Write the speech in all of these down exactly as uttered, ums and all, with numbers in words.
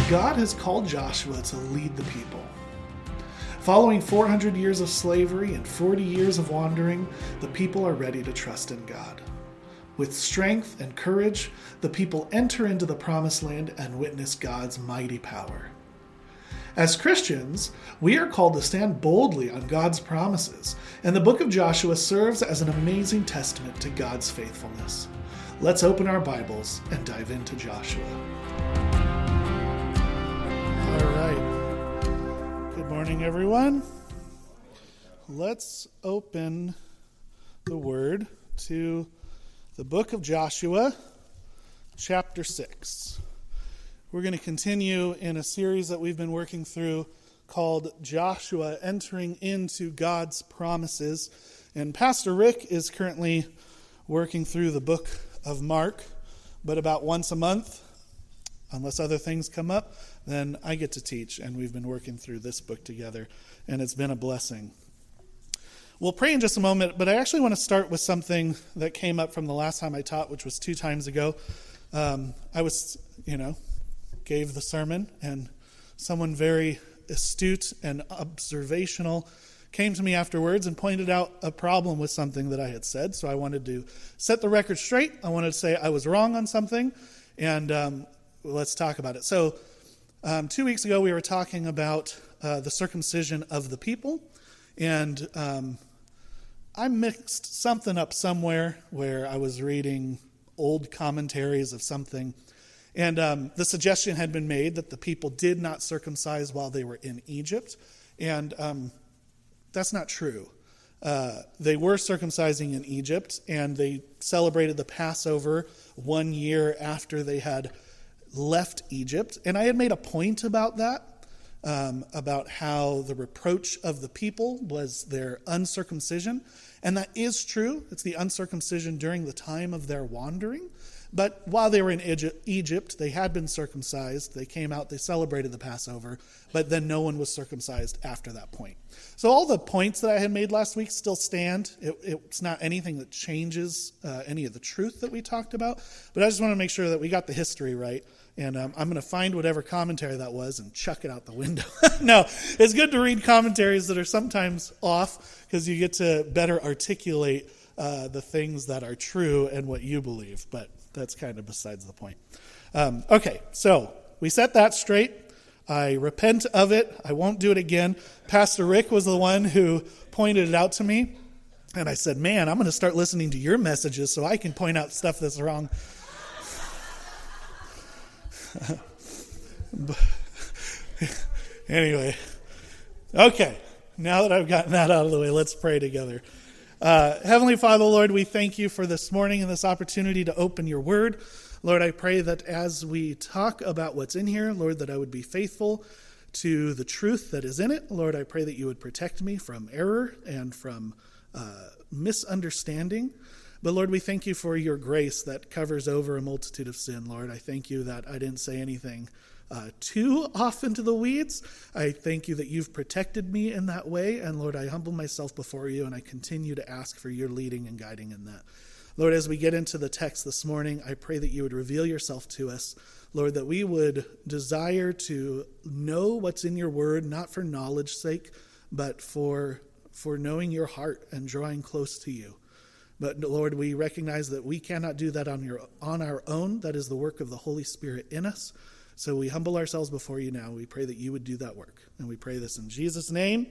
God has called Joshua to lead the people. Following four hundred years of slavery and forty years of wandering, the people are ready to trust in God. With strength and courage, the people enter into the promised land and witness God's mighty power. As Christians, we are called to stand boldly on God's promises, and the book of Joshua serves as an amazing testament to God's faithfulness. Let's open our Bibles and dive into Joshua. All right. Good morning, everyone. Let's open the Word to the book of Joshua, chapter six. We're going to continue in a series that we've been working through called Joshua Entering into God's Promises. And Pastor Rick is currently working through the book of Mark, but about once a month, unless other things come up, then I get to teach, and we've been working through this book together, and it's been a blessing. We'll pray in just a moment, but I actually want to start with something that came up from the last time I taught, which was two times ago. Um, I was, you know, gave the sermon, and someone very astute and observational came to me afterwards and pointed out a problem with something that I had said. So I wanted to set the record straight. I wanted to say I was wrong on something, and um, let's talk about it. So um, two weeks ago, we were talking about uh, the circumcision of the people, and um, I mixed something up somewhere where I was reading old commentaries of something, and um, the suggestion had been made that the people did not circumcise while they were in Egypt, and um, that's not true. Uh, they were circumcising in Egypt, and they celebrated the Passover one year after they had left Egypt. And I had made a point about that, um, about how the reproach of the people was their uncircumcision. And that is true. It's the uncircumcision during the time of their wandering. But while they were in Egypt, they had been circumcised. They came out, they celebrated the Passover, but then no one was circumcised after that point. So all the points that I had made last week still stand. It, it's not anything that changes uh, any of the truth that we talked about, but I just want to make sure that we got the history right. And um, I'm going to find whatever commentary that was and chuck it out the window. No, it's good to read commentaries that are sometimes off because you get to better articulate uh, the things that are true and what you believe, but that's kind of besides the point. Um, okay, so we set that straight. I repent of it. I won't do it again. Pastor Rick was the one who pointed it out to me. And I said, man, I'm going to start listening to your messages so I can point out stuff that's wrong. Anyway, okay, now that I've gotten that out of the way, let's pray together. Uh, Heavenly Father, Lord, we thank you for this morning and this opportunity to open your word. Lord, I pray that as we talk about what's in here, Lord, that I would be faithful to the truth that is in it. Lord, I pray that you would protect me from error and from uh, misunderstanding. But Lord, we thank you for your grace that covers over a multitude of sin. Lord, I thank you that I didn't say anything uh, too off into the weeds. I thank you that you've protected me in that way. And Lord, I humble myself before you, and I continue to ask for your leading and guiding in that. Lord, as we get into the text this morning, I pray that you would reveal yourself to us. Lord, that we would desire to know what's in your word, not for knowledge's sake, but for, for knowing your heart and drawing close to you. But Lord, we recognize that we cannot do that on your on our own. That is the work of the Holy Spirit in us. So we humble ourselves before you now. We pray that you would do that work. And we pray this in Jesus' name.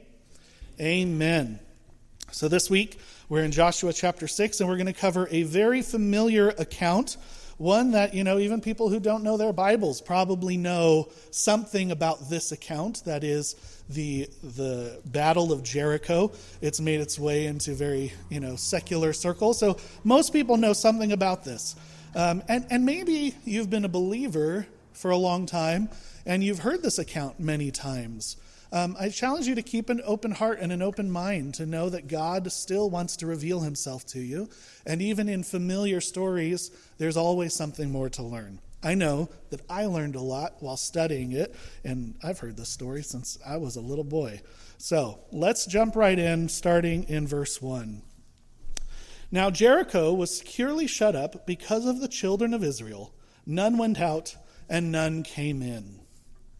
Amen. So this week, we're in Joshua chapter six, and we're going to cover a very familiar account. One that, you know, even people who don't know their Bibles probably know something about this account. That is the the Battle of Jericho. It's made its way into very, you know, secular circles. So most people know something about this. Um, and, and maybe you've been a believer for a long time, and you've heard this account many times. Um, I challenge you to keep an open heart and an open mind to know that God still wants to reveal himself to you. And even in familiar stories, there's always something more to learn. I know that I learned a lot while studying it, and I've heard this story since I was a little boy. So let's jump right in, starting in verse one. Now Jericho was securely shut up because of the children of Israel. None went out, and none came in.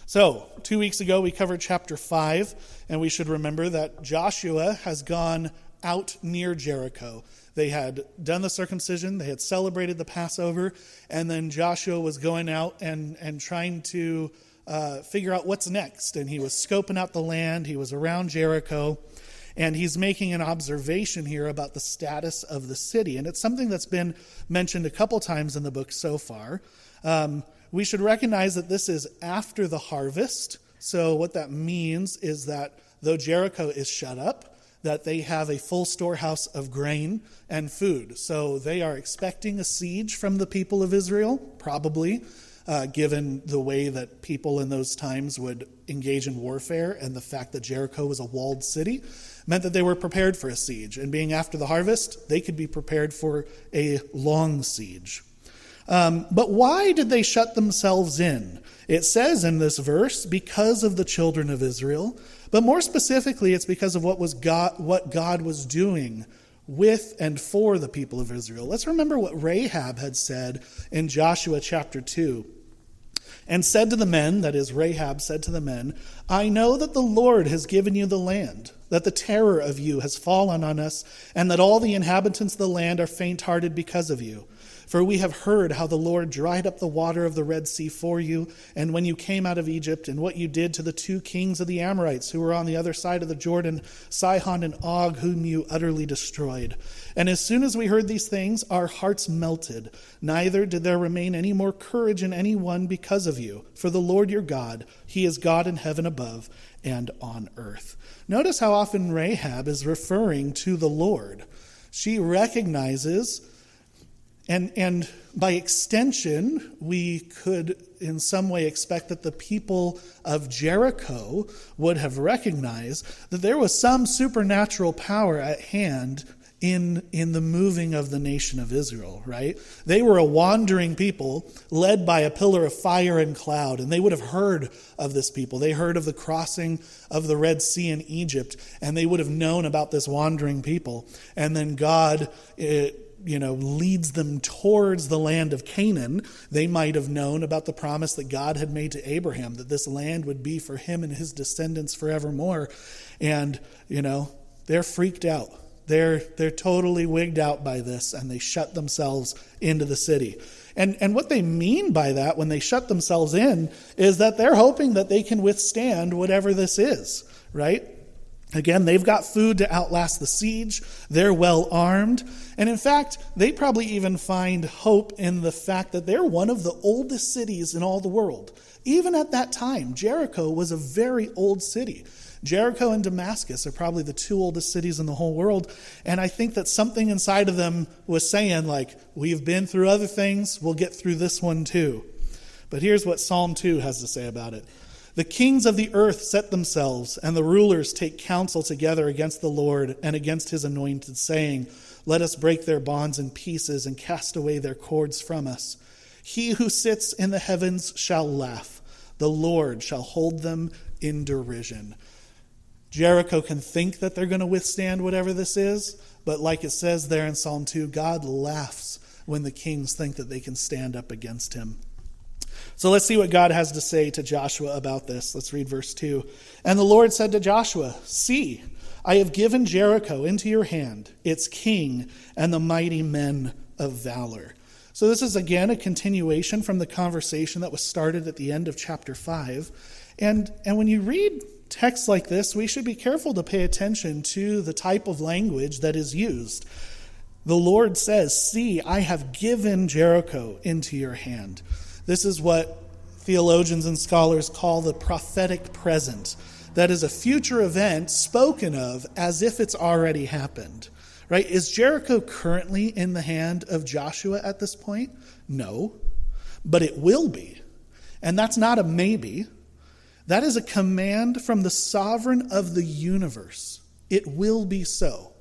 So, two weeks ago we covered chapter five, and we should remember that Joshua has gone out near Jericho. They had done the circumcision, they had celebrated the Passover, and then Joshua was going out and, and trying to uh, figure out what's next. And he was scoping out the land, he was around Jericho, and he's making an observation here about the status of the city. And it's something that's been mentioned a couple times in the book so far. Um, we should recognize that this is after the harvest. So what that means is that though Jericho is shut up, that they have a full storehouse of grain and food. So they are expecting a siege from the people of Israel, probably, uh, given the way that people in those times would engage in warfare, and the fact that Jericho was a walled city meant that they were prepared for a siege. And being after the harvest, they could be prepared for a long siege. Um, but why did they shut themselves in? It says in this verse, because of the children of Israel. But more specifically, it's because of what was God, what God was doing with and for the people of Israel. Let's remember what Rahab had said in Joshua chapter two. And said to the men, that is, Rahab said to the men, I know that the Lord has given you the land, that the terror of you has fallen on us, and that all the inhabitants of the land are faint-hearted because of you. For we have heard how the Lord dried up the water of the Red Sea for you, and when you came out of Egypt, and what you did to the two kings of the Amorites who were on the other side of the Jordan, Sihon and Og, whom you utterly destroyed. And as soon as we heard these things, our hearts melted. Neither did there remain any more courage in any one because of you. For the Lord your God, he is God in heaven above and on earth. Notice how often Rahab is referring to the Lord. She recognizes, and and by extension, we could in some way expect that the people of Jericho would have recognized that there was some supernatural power at hand in in the moving of the nation of Israel, right? They were a wandering people led by a pillar of fire and cloud, and they would have heard of this people. They heard of the crossing of the Red Sea in Egypt, and they would have known about this wandering people. And then God, it, you know, leads them towards the land of Canaan. They might have known about the promise that God had made to Abraham, that this land would be for him and his descendants forevermore. And, you know, they're freaked out. They're they're totally wigged out by this, and they shut themselves into the city. And and what they mean by that when they shut themselves in is that they're hoping that they can withstand whatever this is, right? Again, they've got food to outlast the siege. They're well armed. And in fact, they probably even find hope in the fact that they're one of the oldest cities in all the world. Even at that time, Jericho was a very old city. Jericho and Damascus are probably the two oldest cities in the whole world. And I think that something inside of them was saying, like, we've been through other things, we'll get through this one too. But here's what Psalm two has to say about it. The kings of the earth set themselves, and the rulers take counsel together against the Lord and against his anointed, saying, let us break their bonds in pieces and cast away their cords from us. He who sits in the heavens shall laugh. The Lord shall hold them in derision. Jericho can think that they're going to withstand whatever this is, but like it says there in Psalm two, God laughs when the kings think that they can stand up against him. So let's see what God has to say to Joshua about this. Let's read verse two. And the Lord said to Joshua, see, I have given Jericho into your hand, its king, and the mighty men of valor. So this is again a continuation from the conversation that was started at the end of chapter five. And, and when you read texts like this, we should be careful to pay attention to the type of language that is used. The Lord says, see, I have given Jericho into your hand. This is what theologians and scholars call the prophetic present. That is a future event spoken of as if it's already happened. Right? Is Jericho currently in the hand of Joshua at this point? No. But it will be. And that's not a maybe. That is a command from the sovereign of the universe. It will be so.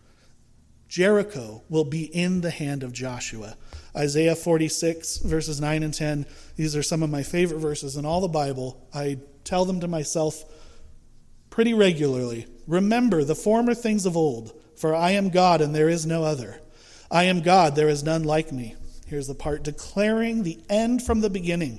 Jericho will be in the hand of Joshua. Isaiah forty-six, verses nine and ten. These are some of my favorite verses in all the Bible. I tell them to myself pretty regularly. Remember the former things of old, for I am God and there is no other. I am God, there is none like me. Here's the part, declaring the end from the beginning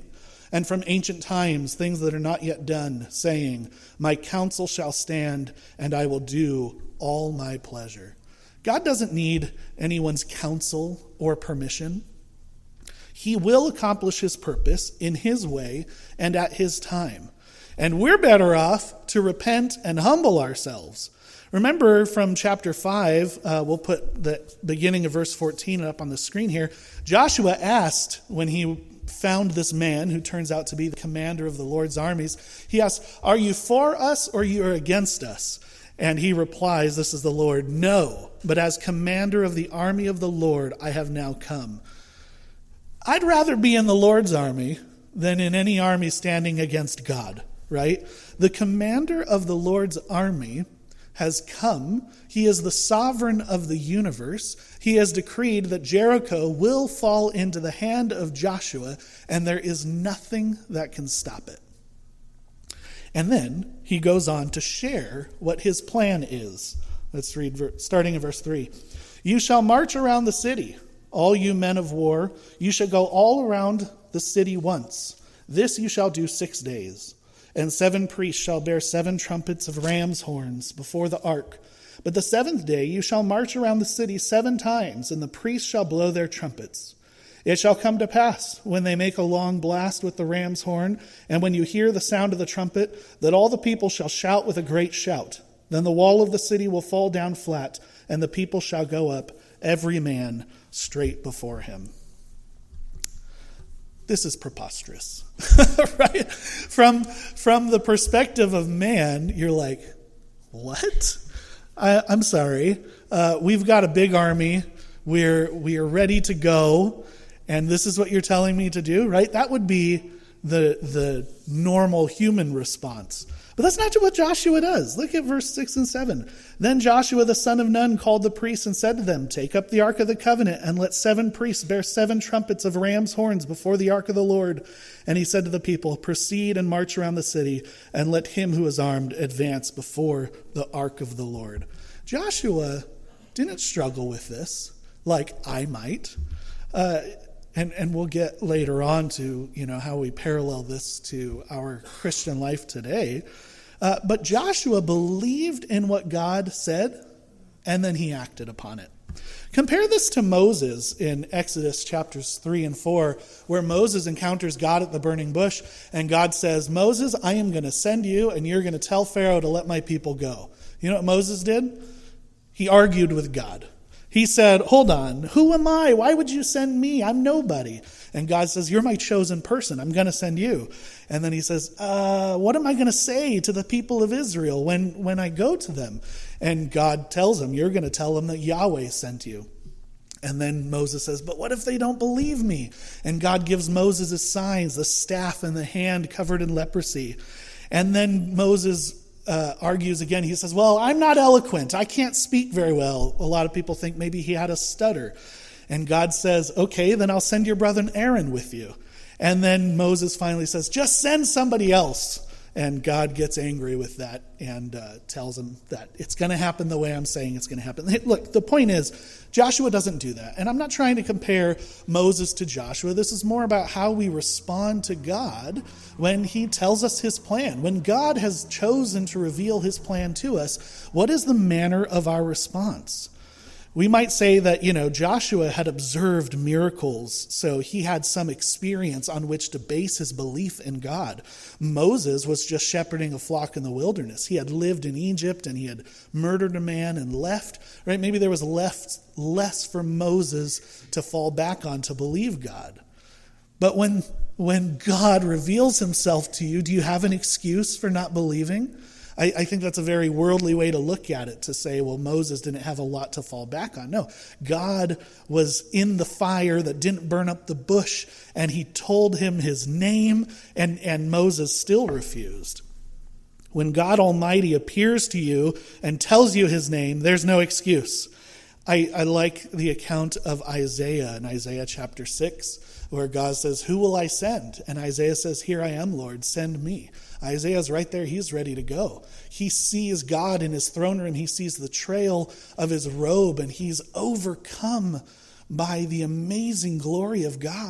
and from ancient times things that are not yet done, saying, my counsel shall stand, and I will do all my pleasure. God doesn't need anyone's counsel or permission. He will accomplish his purpose in his way and at his time. And we're better off to repent and humble ourselves. Remember from chapter five, uh, we'll put the beginning of verse fourteen up on the screen here. Joshua asked when he found this man who turns out to be the commander of the Lord's armies, he asked, are you for us or you are against us? And he replies, this is the Lord, no, but as commander of the army of the Lord, I have now come. I'd rather be in the Lord's army than in any army standing against God, right? The commander of the Lord's army has come. He is the sovereign of the universe. He has decreed that Jericho will fall into the hand of Joshua, and there is nothing that can stop it. And then he goes on to share what his plan is. Let's read starting in verse three. You shall march around the city, all you men of war. You shall go all around the city once. This you shall do six days. And seven priests shall bear seven trumpets of ram's horns before the ark. But the seventh day you shall march around the city seven times, and the priests shall blow their trumpets. It shall come to pass, when they make a long blast with the ram's horn, and when you hear the sound of the trumpet, that all the people shall shout with a great shout. Then the wall of the city will fall down flat, and the people shall go up, every man straight before him. This is preposterous, right? From, from the perspective of man, you're like, what? I, I'm sorry. Uh, we've got a big army. We're, we are ready to go. And this is what you're telling me to do, right? That would be the, the normal human response. But that's not what Joshua does. Look at verse six and seven. Then Joshua the son of Nun called the priests and said to them, take up the ark of the covenant and let seven priests bear seven trumpets of ram's horns before the ark of the Lord. And he said to the people, proceed and march around the city, and let him who is armed advance before the ark of the Lord. Joshua didn't struggle with this like I might. Uh, and, and we'll get later on to, you know, how we parallel this to our Christian life today. Uh, but Joshua believed in what God said, and then he acted upon it. Compare this to Moses in Exodus chapters three and four, where Moses encounters God at the burning bush, and God says, Moses, I am going to send you, and you're going to tell Pharaoh to let my people go. You know what Moses did? He argued with God. He said, hold on, who am I? Why would you send me? I'm nobody. And God says, you're my chosen person. I'm going to send you. And then he says, uh, what am I going to say to the people of Israel when, when I go to them? And God tells him, you're going to tell them that Yahweh sent you. And then Moses says, but what if they don't believe me? And God gives Moses his signs, the staff and the hand covered in leprosy. And then Moses Uh, argues again. He says, well, I'm not eloquent. I can't speak very well. A lot of people think maybe he had a stutter. And God says, okay, then I'll send your brother Aaron with you. And then Moses finally says, just send somebody else. And God gets angry with that and uh, tells him that it's going to happen the way I'm saying it's going to happen. Look, the point is, Joshua doesn't do that. And I'm not trying to compare Moses to Joshua. This is more about how we respond to God when he tells us his plan. When God has chosen to reveal his plan to us, what is the manner of our response? We might say that, you know, Joshua had observed miracles, so he had some experience on which to base his belief in God. Moses was just shepherding a flock in the wilderness. He had lived in Egypt and he had murdered a man and left, right? Maybe there was left less for Moses to fall back on to believe God. But when, when God reveals himself to you, do you have an excuse for not believing? I, I think that's a very worldly way to look at it, to say, well, Moses didn't have a lot to fall back on. No, God was in the fire that didn't burn up the bush, and he told him his name, and, and Moses still refused. When God Almighty appears to you and tells you his name, there's no excuse. I, I like the account of Isaiah in Isaiah chapter six, where God says, who will I send? And Isaiah says, here I am, Lord, send me. Isaiah's right there. He's ready to go. He sees God in his throne room. He sees the trail of his robe, and he's overcome by the amazing glory of God.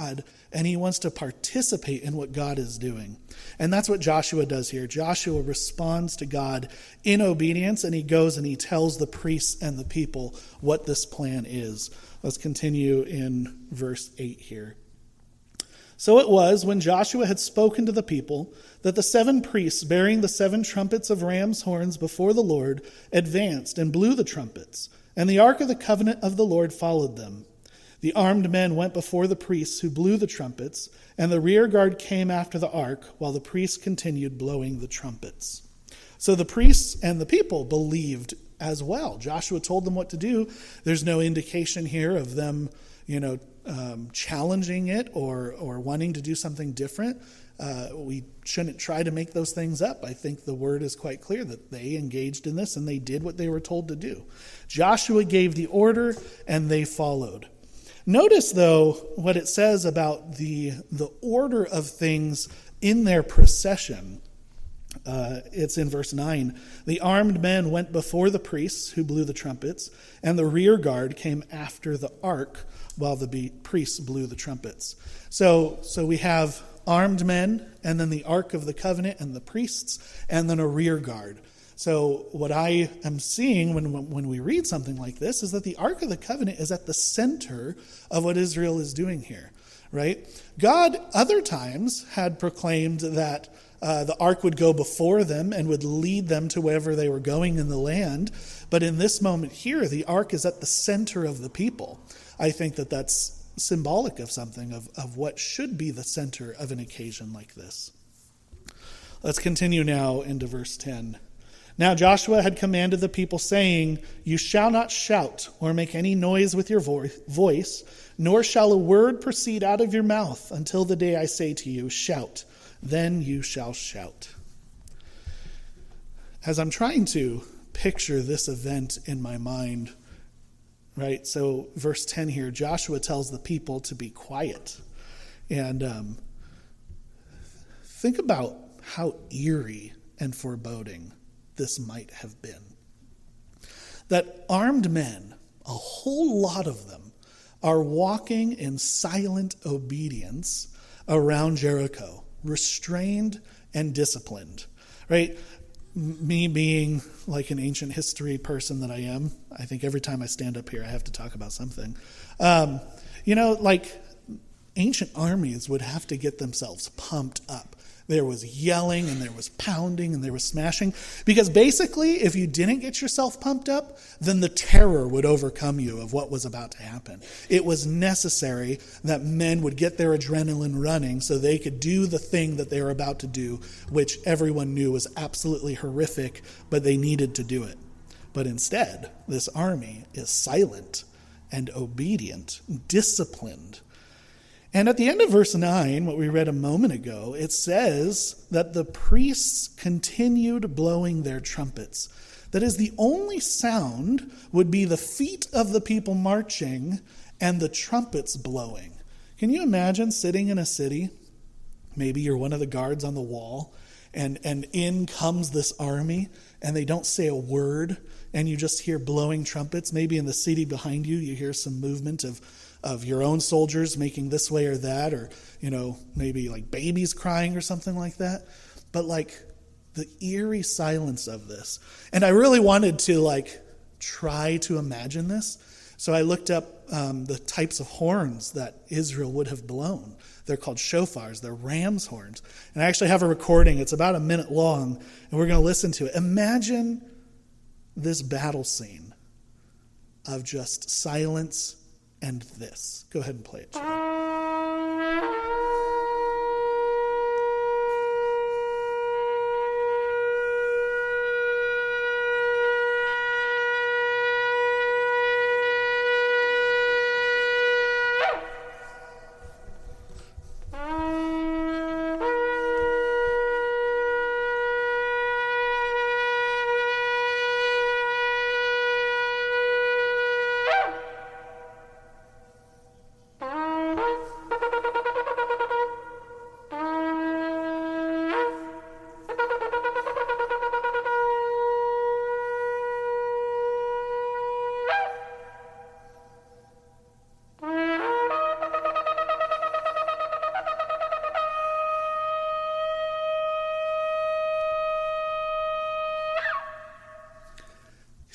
and he wants to participate in what God is doing. And that's what Joshua does here. Joshua responds to God in obedience, and he goes and he tells the priests and the people what this plan is. Let's continue in verse eight here. So it was, when Joshua had spoken to the people, that the seven priests bearing the seven trumpets of ram's horns before the Lord advanced and blew the trumpets, and the ark of the covenant of the Lord followed them. The armed men went before the priests who blew the trumpets, and the rear guard came after the ark, while the priests continued blowing the trumpets. So the priests and the people believed as well. Joshua told them what to do. There's no indication here of them, you know, um, challenging it or or wanting to do something different. Uh, we shouldn't try to make those things up. I think the word is quite clear that they engaged in this and they did what they were told to do. Joshua gave the order and they followed. Notice, though, what it says about the, the order of things in their procession. Uh, it's in verse nine. The armed men went before the priests who blew the trumpets, and the rear guard came after the ark while the be- priests blew the trumpets. So, so we have armed men, and then the ark of the covenant and the priests, and then a rear guard. So what I am seeing when when we read something like this is that the Ark of the Covenant is at the center of what Israel is doing here, right? God other times had proclaimed that uh, the Ark would go before them and would lead them to wherever they were going in the land. But in this moment here, the Ark is at the center of the people. I think that that's symbolic of something, of, of what should be the center of an occasion like this. Let's continue now into verse ten. Now Joshua had commanded the people, saying, You shall not shout or make any noise with your vo- voice, nor shall a word proceed out of your mouth until the day I say to you, Shout. Then you shall shout. As I'm trying to picture this event in my mind, right? So verse ten here, Joshua tells the people to be quiet. And um, think about how eerie and foreboding this might have been. That armed men, a whole lot of them, are walking in silent obedience around Jericho, restrained and disciplined, right? Me being like an ancient history person that I am, I think every time I stand up here I have to talk about something. Um, you know, like ancient armies would have to get themselves pumped up. There was yelling and there was pounding and there was smashing. Because basically, if you didn't get yourself pumped up, then the terror would overcome you of what was about to happen. It was necessary that men would get their adrenaline running so they could do the thing that they were about to do, which everyone knew was absolutely horrific, but they needed to do it. But instead, this army is silent and obedient, disciplined. And at the end of verse nine, what we read a moment ago, it says that the priests continued blowing their trumpets. That is, the only sound would be the feet of the people marching and the trumpets blowing. Can you imagine sitting in a city? Maybe you're one of the guards on the wall, and, and in comes this army, and they don't say a word, and you just hear blowing trumpets. Maybe in the city behind you, you hear some movement of of your own soldiers making this way or that, or, you know, maybe like babies crying or something like that. But like the eerie silence of this. And I really wanted to like try to imagine this. So I looked up um, the types of horns that Israel would have blown. They're called shofars. They're ram's horns. And I actually have a recording. It's about a minute long, and we're going to listen to it. Imagine this battle scene of just silence and this. Go ahead and play it, Chad. Bye.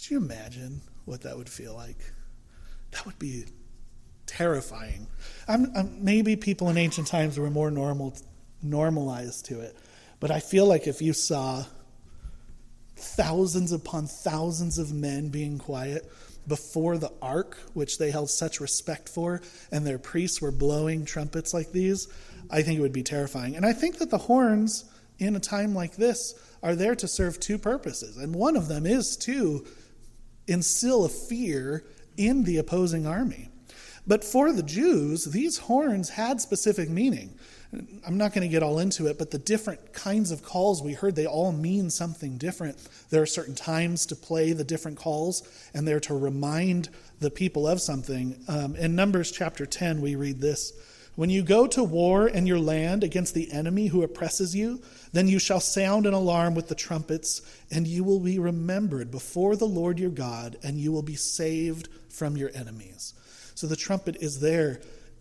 Could you imagine what that would feel like? That would be terrifying. I'm, I'm, maybe people in ancient times were more normal, normalized to it. But I feel like if you saw thousands upon thousands of men being quiet before the ark, which they held such respect for, and their priests were blowing trumpets like these, I think it would be terrifying. And I think that the horns in a time like this are there to serve two purposes. And one of them is to instill a fear in the opposing army. But for the Jews, these horns had specific meaning. I'm not going to get all into it, but the different kinds of calls we heard, they all mean something different. There are certain times to play the different calls, and they're to remind the people of something. Um, in Numbers chapter ten, we read this: "When you go to war in your land against the enemy who oppresses you, then you shall sound an alarm with the trumpets, and you will be remembered before the Lord your God, and you will be saved from your enemies." So the trumpet is there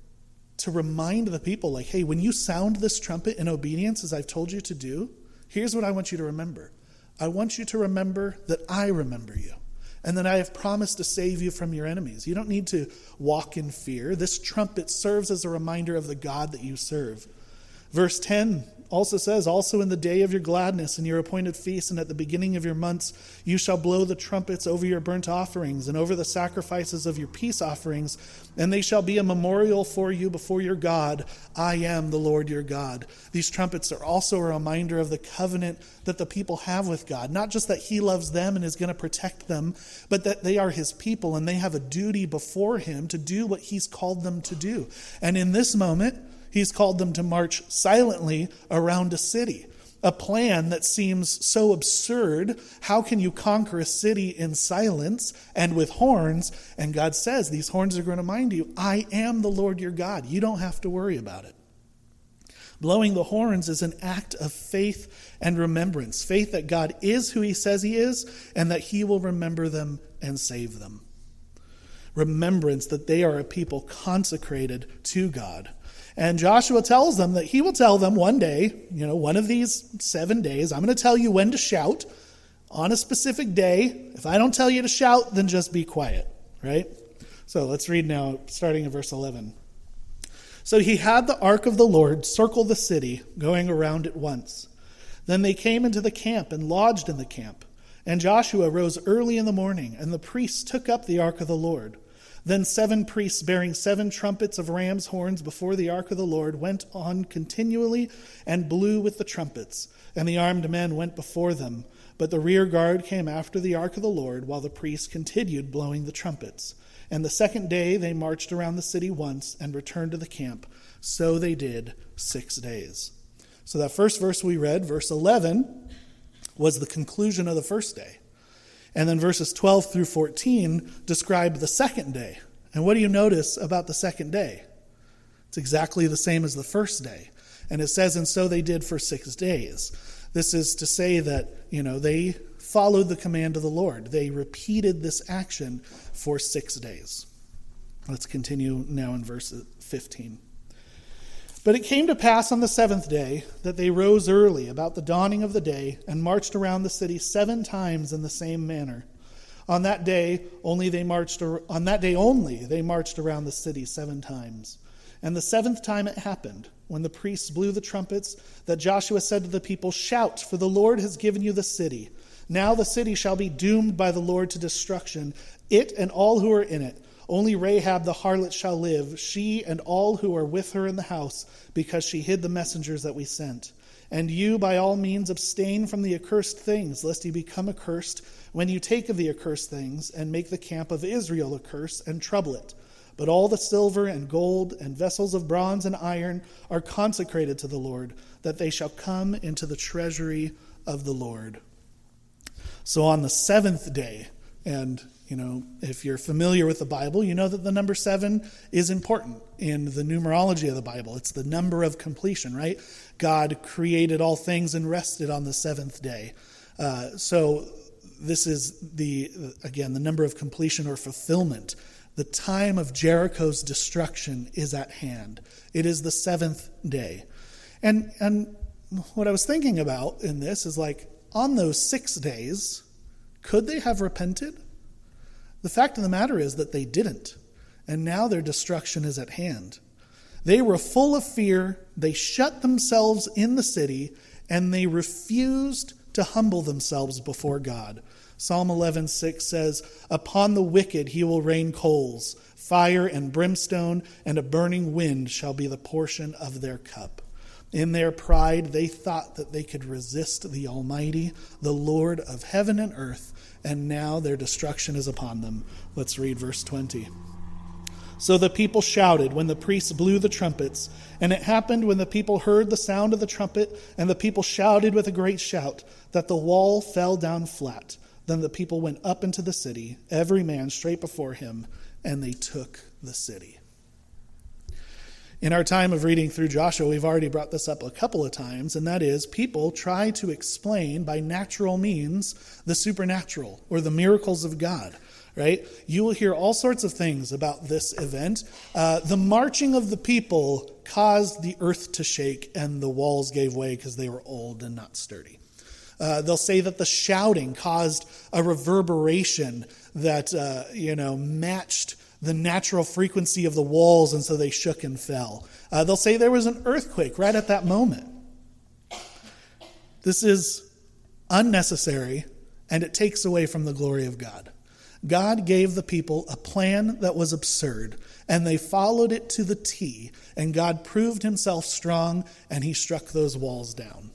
to remind the people, like, hey, when you sound this trumpet in obedience, as I've told you to do, here's what I want you to remember. I want you to remember that I remember you, and that I have promised to save you from your enemies. You don't need to walk in fear. This trumpet serves as a reminder of the God that you serve. Verse ten also says, "Also in the day of your gladness and your appointed feasts and at the beginning of your months, you shall blow the trumpets over your burnt offerings and over the sacrifices of your peace offerings, and they shall be a memorial for you before your God. I am the Lord your God." These trumpets are also a reminder of the covenant that the people have with God. Not just that he loves them and is going to protect them, but that they are his people and they have a duty before him to do what he's called them to do. And in this moment, he's called them to march silently around a city, a plan that seems so absurd. How can you conquer a city in silence and with horns? And God says, these horns are going to remind you, I am the Lord your God. You don't have to worry about it. Blowing the horns is an act of faith and remembrance. Faith that God is who he says he is, and that he will remember them and save them. Remembrance that they are a people consecrated to God. And Joshua tells them that he will tell them one day, you know, one of these seven days, I'm going to tell you when to shout on a specific day. If I don't tell you to shout, then just be quiet, right? So let's read now, starting in verse eleven. "So he had the ark of the Lord circle the city, going around it once. Then they came into the camp and lodged in the camp. And Joshua rose early in the morning, and the priests took up the ark of the Lord. Then seven priests bearing seven trumpets of ram's horns before the ark of the Lord went on continually and blew with the trumpets. And the armed men went before them. But the rear guard came after the ark of the Lord while the priests continued blowing the trumpets. And the second day they marched around the city once and returned to the camp. So they did six days." So that first verse we read, verse eleven, was the conclusion of the first day. And then verses twelve through fourteen describe the second day. And what do you notice about the second day? It's exactly the same as the first day. And it says, and so they did for six days. This is to say that, you know, they followed the command of the Lord. They repeated this action for six days. Let's continue now in verse fifteen. "But it came to pass on the seventh day that they rose early about the dawning of the day and marched around the city seven times in the same manner. On that day only they marched on that day only they marched around the city seven times. And the seventh time it happened, when the priests blew the trumpets, that Joshua said to the people, 'Shout, for the Lord has given you the city. Now the city shall be doomed by the Lord to destruction, it and all who are in it. Only Rahab the harlot shall live, she and all who are with her in the house, because she hid the messengers that we sent. And you by all means abstain from the accursed things, lest you become accursed when you take of the accursed things, and make the camp of Israel a curse and trouble it. But all the silver and gold and vessels of bronze and iron are consecrated to the Lord, that they shall come into the treasury of the Lord.'" So on the seventh day, and you know, if you're familiar with the Bible, you know that the number seven is important in the numerology of the Bible. It's the number of completion, right? God created all things and rested on the seventh day. Uh, so this is the, again, the number of completion or fulfillment. The time of Jericho's destruction is at hand. It is the seventh day. And, and what I was thinking about in this is like, on those six days, could they have repented? The fact of the matter is that they didn't, and now their destruction is at hand. They were full of fear, they shut themselves in the city, and they refused to humble themselves before God. Psalm eleven six says, "Upon the wicked he will rain coals, fire and brimstone, and a burning wind shall be the portion of their cup." In their pride, they thought that they could resist the Almighty, the Lord of heaven and earth, and now their destruction is upon them. Let's read verse twenty. "So the people shouted when the priests blew the trumpets, and it happened when the people heard the sound of the trumpet, and the people shouted with a great shout, that the wall fell down flat. Then the people went up into the city, every man straight before him, and they took the city." In our time of reading through Joshua, we've already brought this up a couple of times, and that is, people try to explain by natural means the supernatural or the miracles of God, right? You will hear all sorts of things about this event. Uh, the marching of the people caused the earth to shake, and the walls gave way because they were old and not sturdy. Uh, they'll say that the shouting caused a reverberation that, uh, you know, matched the natural frequency of the walls, and so they shook and fell. Uh, they'll say there was an earthquake right at that moment. This is unnecessary, and it takes away from the glory of God. God gave the people a plan that was absurd, and they followed it to the T, and God proved himself strong, and he struck those walls down.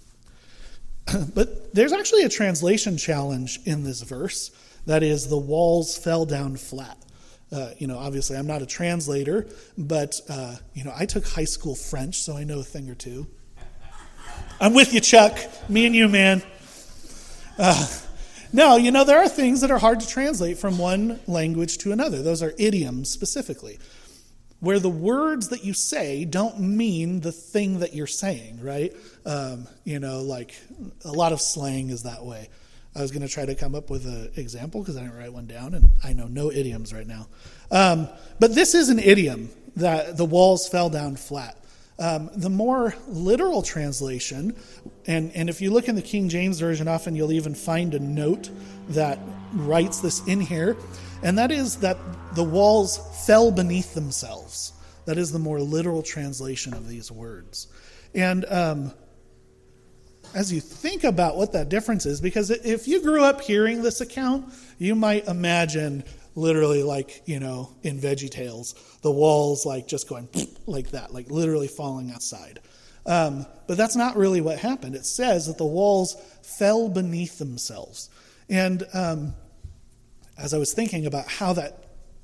But there's actually a translation challenge in this verse. That is, the walls fell down flat. Uh, you know, obviously I'm not a translator, but, uh, you know, I took high school French, so I know a thing or two. I'm with you, Chuck. Me and you, man. Uh, no, you know, there are things that are hard to translate from one language to another. Those are idioms specifically, where the words that you say don't mean the thing that you're saying, right? Um, you know, like a lot of slang is that way. I was going to try to come up with an example because I didn't write one down, and I know no idioms right now. Um, but this is an idiom, that the walls fell down flat. Um, the more literal translation, and, and if you look in the King James Version, often you'll even find a note that writes this in here, and that is that the walls fell beneath themselves. That is the more literal translation of these words. And um, as you think about what that difference is, because if you grew up hearing this account, you might imagine literally like, you know, in VeggieTales, the walls like just going like that, like literally falling outside. Um, but that's not really what happened. It says that the walls fell beneath themselves. And um, as I was thinking about how that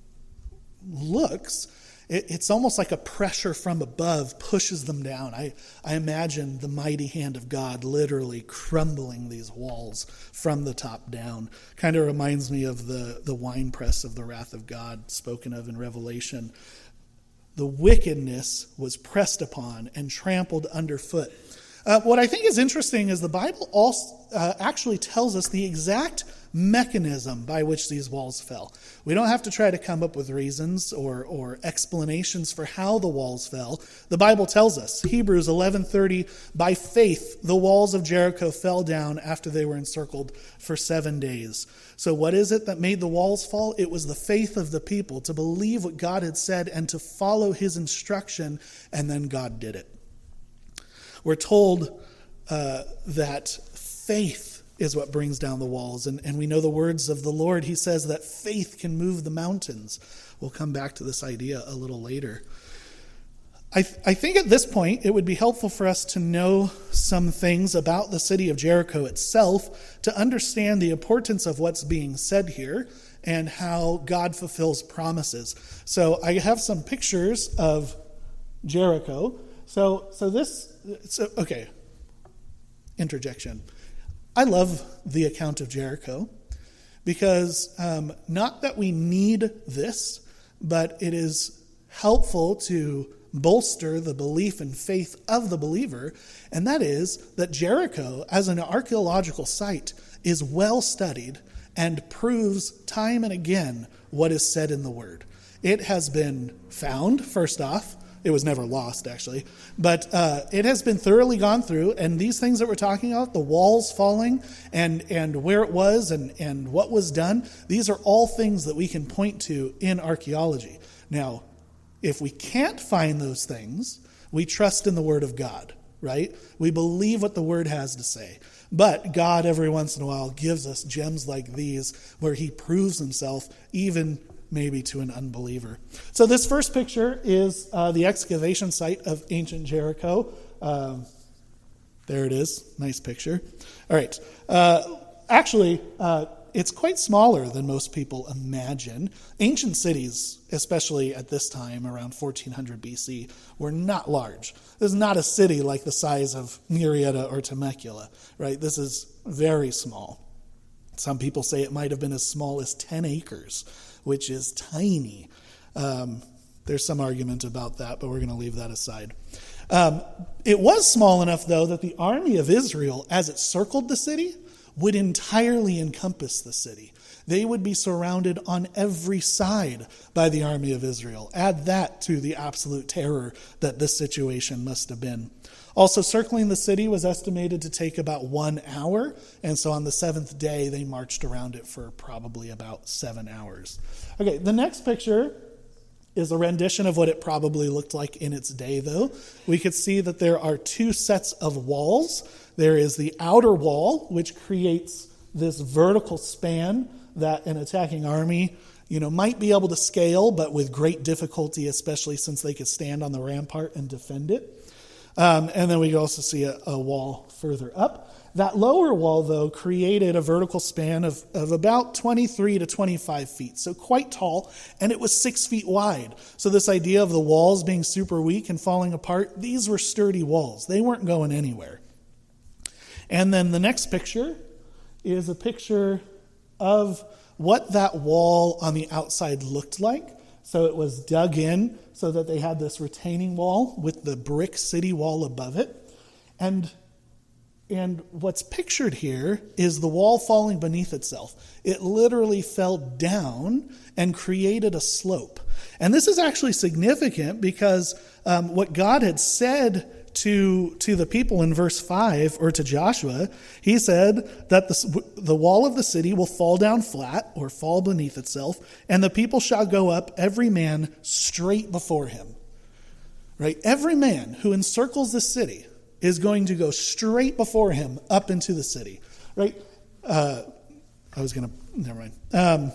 looks, it, it's almost like a pressure from above pushes them down. I, I imagine the mighty hand of God literally crumbling these walls from the top down. Kind of reminds me of the, the winepress of the wrath of God spoken of in Revelation. The wickedness was pressed upon and trampled underfoot. Uh, what I think is interesting is the Bible also, uh, actually tells us the exact mechanism by which these walls fell. We don't have to try to come up with reasons or, or explanations for how the walls fell. The Bible tells us, Hebrews eleven thirty, by faith the walls of Jericho fell down after they were encircled for seven days. So what is it that made the walls fall? It was the faith of the people to believe what God had said and to follow his instruction, and then God did it. We're told uh, that faith is what brings down the walls. And, and we know the words of the Lord. He says that faith can move the mountains. We'll come back to this idea a little later. I, th- I think at this point, it would be helpful for us to know some things about the city of Jericho itself to understand the importance of what's being said here and how God fulfills promises. So I have some pictures of Jericho. So, so this, so, okay, interjection. I love the account of Jericho because um, not that we need this, but it is helpful to bolster the belief and faith of the believer, and that is that Jericho, as an archaeological site, is well studied and proves time and again what is said in the Word. It has been found, first off, It was never lost, actually. But uh, it has been thoroughly gone through, and these things that we're talking about, the walls falling and, and where it was and, and what was done, these are all things that we can point to in archaeology. Now, if we can't find those things, we trust in the Word of God, right? We believe what the Word has to say. But God, every once in a while, gives us gems like these where he proves himself even maybe to an unbeliever. So this first picture is uh, the excavation site of ancient Jericho. Um, there it is. Nice picture. All right. Uh, actually, uh, it's quite smaller than most people imagine. Ancient cities, especially at this time, around fourteen hundred B C, were not large. This is not a city like the size of Murrieta or Temecula, right? This is very small. Some people say it might have been as small as ten acres, which is tiny. Um, there's some argument about that, but we're going to leave that aside. Um, it was small enough, though, that the army of Israel, as it circled the city, would entirely encompass the city. They would be surrounded on every side by the army of Israel. Add that to the absolute terror that this situation must have been. Also, circling the city was estimated to take about one hour, and so on the seventh day, they marched around it for probably about seven hours. Okay, the next picture is a rendition of what it probably looked like in its day, though. We could see that there are two sets of walls. There is the outer wall, which creates this vertical span that an attacking army, you know, might be able to scale, but with great difficulty, especially since they could stand on the rampart and defend it. Um, and then we also see a, a wall further up. That lower wall, though, created a vertical span of, of about twenty-three to twenty-five feet, so quite tall, and it was six feet wide. So this idea of the walls being super weak and falling apart, these were sturdy walls. They weren't going anywhere. And then the next picture is a picture of what that wall on the outside looked like. So it was dug in so that they had this retaining wall with the brick city wall above it. And, and what's pictured here is the wall falling beneath itself. It literally fell down and created a slope. And this is actually significant because um, what God had said to to the people in verse five, or to Joshua, he said that the, the wall of the city will fall down flat, or fall beneath itself, and the people shall go up, every man straight before him. Right? Every man who encircles the city is going to go straight before him up into the city. Right? Uh, I was going to, never mind. Um,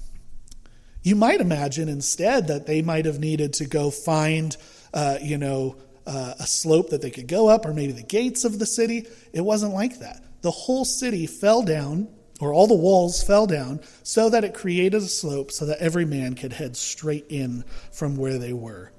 you might imagine instead that they might have needed to go find, uh, you know, Uh, a slope that they could go up, or maybe the gates of the city. It wasn't like that. The whole city fell down, or all the walls fell down, so that it created a slope so that every man could head straight in from where they were.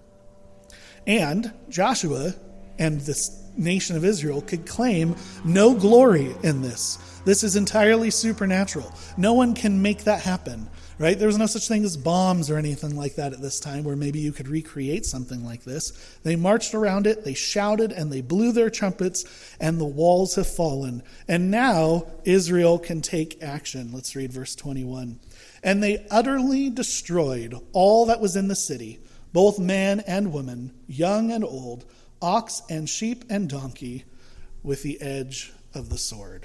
And Joshua and this nation of Israel could claim no glory in this. This is entirely supernatural. No one can make that happen. Right? There was no such thing as bombs or anything like that at this time where maybe you could recreate something like this. They marched around it, they shouted, and they blew their trumpets, and the walls have fallen. And now Israel can take action. Let's read verse twenty-one. And they utterly destroyed all that was in the city, both man and woman, young and old, ox and sheep and donkey, with the edge of the sword.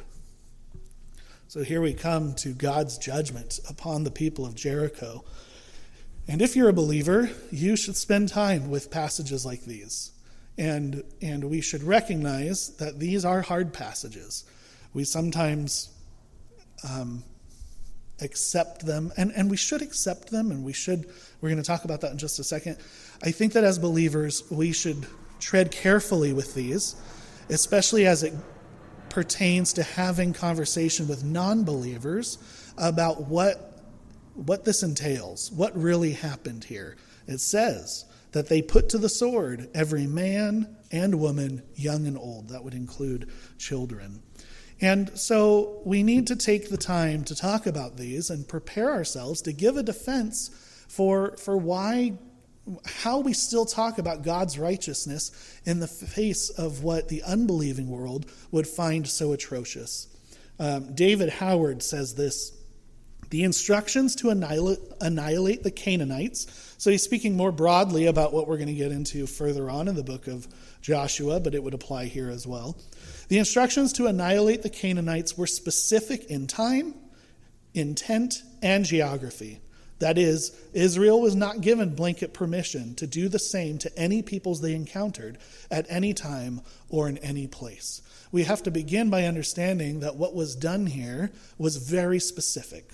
So here we come to God's judgment upon the people of Jericho. And if you're a believer, you should spend time with passages like these. And, and we should recognize that these are hard passages. We sometimes um, accept them, and, and we should accept them, and we should, we're going to talk about that in just a second. I think that as believers, we should tread carefully with these, especially as it pertains to having conversation with non-believers about what what this entails, what really happened here. It says that they put to the sword every man and woman, young and old. That would include children. And so we need to take the time to talk about these and prepare ourselves to give a defense for for why how we still talk about God's righteousness in the face of what the unbelieving world would find so atrocious. Um, David Howard says this. The instructions to annihilate, annihilate the Canaanites. So he's speaking more broadly about what we're going to get into further on in the book of Joshua, but it would apply here as well. The instructions to annihilate the Canaanites were specific in time, intent, and geography. That is, Israel was not given blanket permission to do the same to any peoples they encountered at any time or in any place. We have to begin by understanding that what was done here was very specific.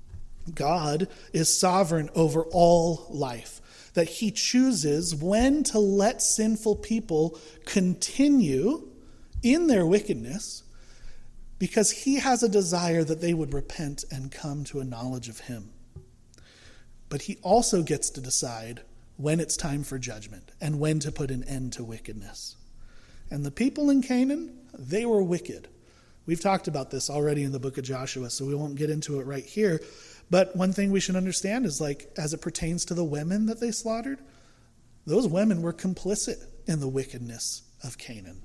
God is sovereign over all life, that he chooses when to let sinful people continue in their wickedness because he has a desire that they would repent and come to a knowledge of him. But he also gets to decide when it's time for judgment and when to put an end to wickedness. And the people in Canaan, they were wicked. We've talked about this already in the book of Joshua, so we won't get into it right here. But one thing we should understand is, like, as it pertains to the women that they slaughtered, those women were complicit in the wickedness of Canaan.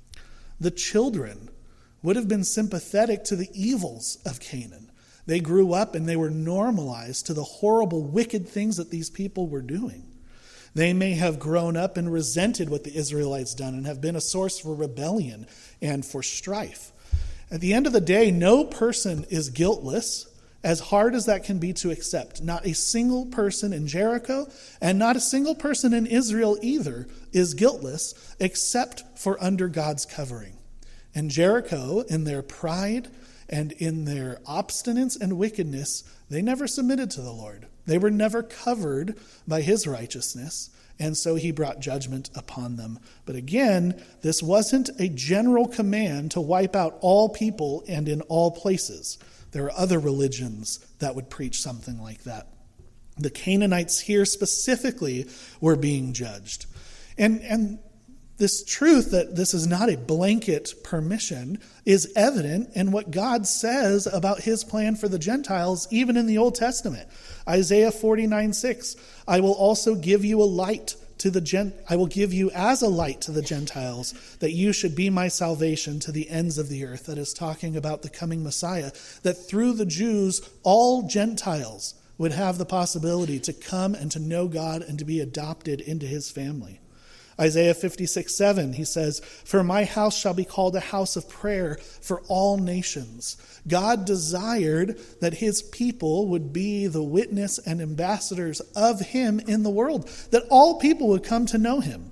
The children would have been sympathetic to the evils of Canaan. They grew up and they were normalized to the horrible, wicked things that these people were doing. They may have grown up and resented what the Israelites done and have been a source for rebellion and for strife. At the end of the day, no person is guiltless, as hard as that can be to accept. Not a single person in Jericho and not a single person in Israel either is guiltless except for under God's covering. And Jericho, in their pride and in their obstinance and wickedness, they never submitted to the Lord. They were never covered by his righteousness, and so he brought judgment upon them. But again, this wasn't a general command to wipe out all people and in all places. There are other religions that would preach something like that. The Canaanites here specifically were being judged. And, and this truth that this is not a blanket permission is evident in what God says about his plan for the Gentiles, even in the Old Testament. Isaiah forty-nine six, I will also give you a light to the gent- I will give you as a light to the Gentiles, that you should be my salvation to the ends of the earth. That is talking about the coming Messiah, that through the Jews, all Gentiles would have the possibility to come and to know God and to be adopted into his family. Isaiah fifty-six seven, he says, for my house shall be called a house of prayer for all nations. God desired that his people would be the witness and ambassadors of him in the world, that all people would come to know him.